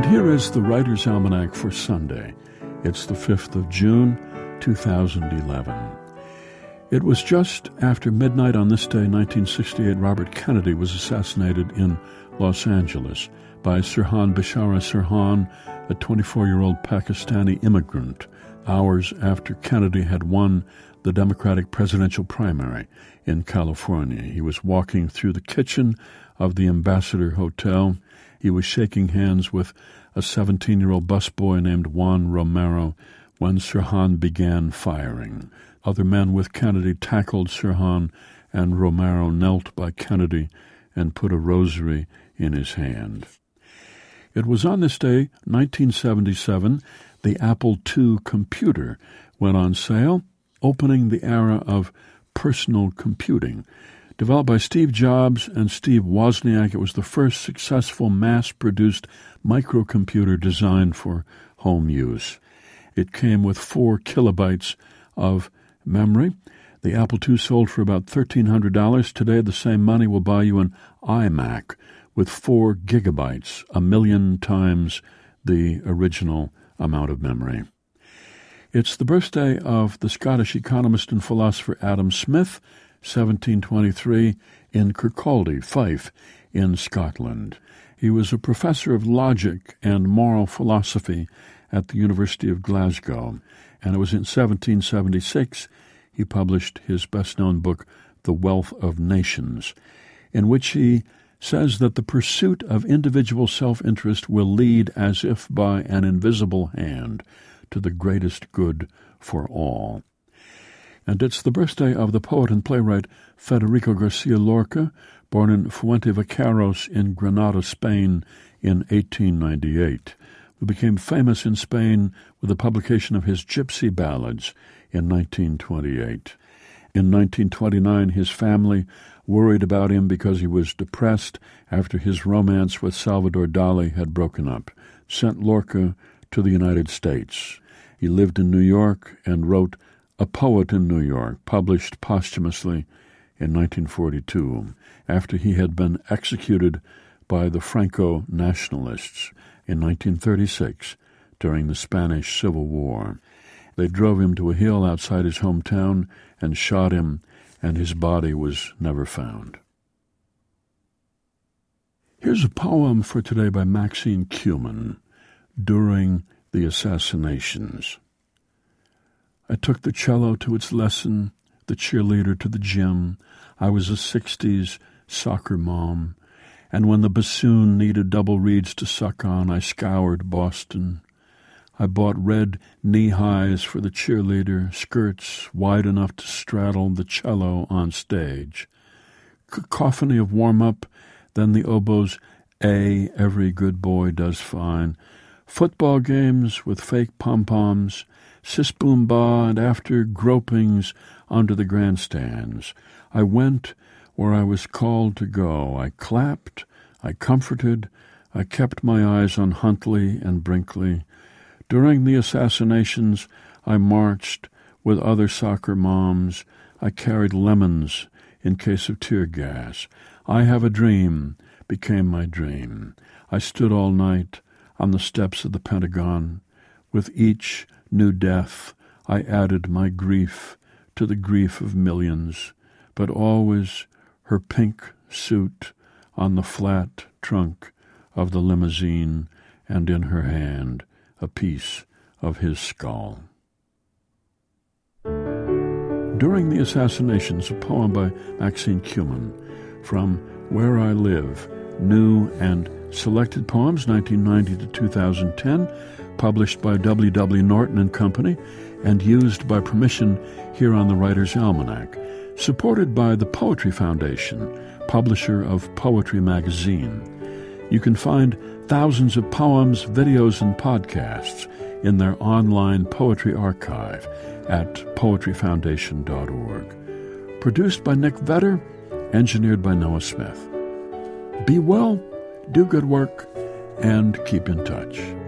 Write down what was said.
And here is the Writer's Almanac for Sunday. It's the 5th of June, 2011. It was just after midnight on this day, 1968, Robert Kennedy was assassinated in Los Angeles by Sirhan Bishara Sirhan, a 24-year-old Pakistani immigrant, hours after Kennedy had won the Democratic presidential primary in California. He was walking through the kitchen of the Ambassador Hotel. He was shaking hands with a 17-year-old busboy named Juan Romero when Sirhan began firing. Other men with Kennedy tackled Sirhan, and Romero knelt by Kennedy and put a rosary in his hand. It was on this day, 1977, the Apple II computer went on sale, opening the era of personal computing. Developed by Steve Jobs and Steve Wozniak, it was the first successful mass-produced microcomputer designed for home use. It came with 4 kilobytes of memory. The Apple II sold for about $1,300. Today, the same money will buy you an iMac with 4 gigabytes, 1 million times the original amount of memory. It's the birthday of the Scottish economist and philosopher Adam Smith, 1723, in Kirkcaldy, Fife, in Scotland. He was a professor of logic and moral philosophy at the University of Glasgow, and it was in 1776 he published his best-known book, The Wealth of Nations, in which he says that the pursuit of individual self-interest will lead, as if by an invisible hand, to the greatest good for all. And it's the birthday of the poet and playwright Federico Garcia Lorca, born in Fuentevaqueros in Granada, Spain, in 1898, who became famous in Spain with the publication of his Gypsy Ballads in 1928. In 1929, his family worried about him because he was depressed after his romance with Salvador Dali had broken up, sent Lorca to the United States. He lived in New York and wrote A Poet in New York, published posthumously in 1942, after he had been executed by the Franco-nationalists in 1936 during the Spanish Civil War. They drove him to a hill outside his hometown and shot him, and his body was never found. Here's a poem for today by Maxine Kumin, During the Assassinations. I took the cello to its lesson, the cheerleader to the gym. I was a 60s soccer mom, and when the bassoon needed double reeds to suck on, I scoured Boston. I bought red knee-highs for the cheerleader, skirts wide enough to straddle the cello on stage. Cacophony of warm-up, then the oboe's A, every good boy does fine. Football games with fake pom-poms, sis-boom-ba, and after gropings under the grandstands. I went where I was called to go. I clapped, I comforted, I kept my eyes on Huntley and Brinkley. During the assassinations, I marched with other soccer moms. I carried lemons in case of tear gas. I have a dream became my dream. I stood all night on the steps of the Pentagon. With each new death, I added my grief to the grief of millions, but always her pink suit on the flat trunk of the limousine, and in her hand a piece of his skull. During the Assassinations, a poem by Maxine Kumin from Where I Live, New and Selected Poems, 1990 to 2010, published by W.W. Norton & Company and used by permission here on the Writer's Almanac, supported by the Poetry Foundation, publisher of Poetry Magazine. You can find thousands of poems, videos, and podcasts in their online poetry archive at poetryfoundation.org. Produced by Nick Vetter, engineered by Noah Smith. Be well, do good work, and keep in touch.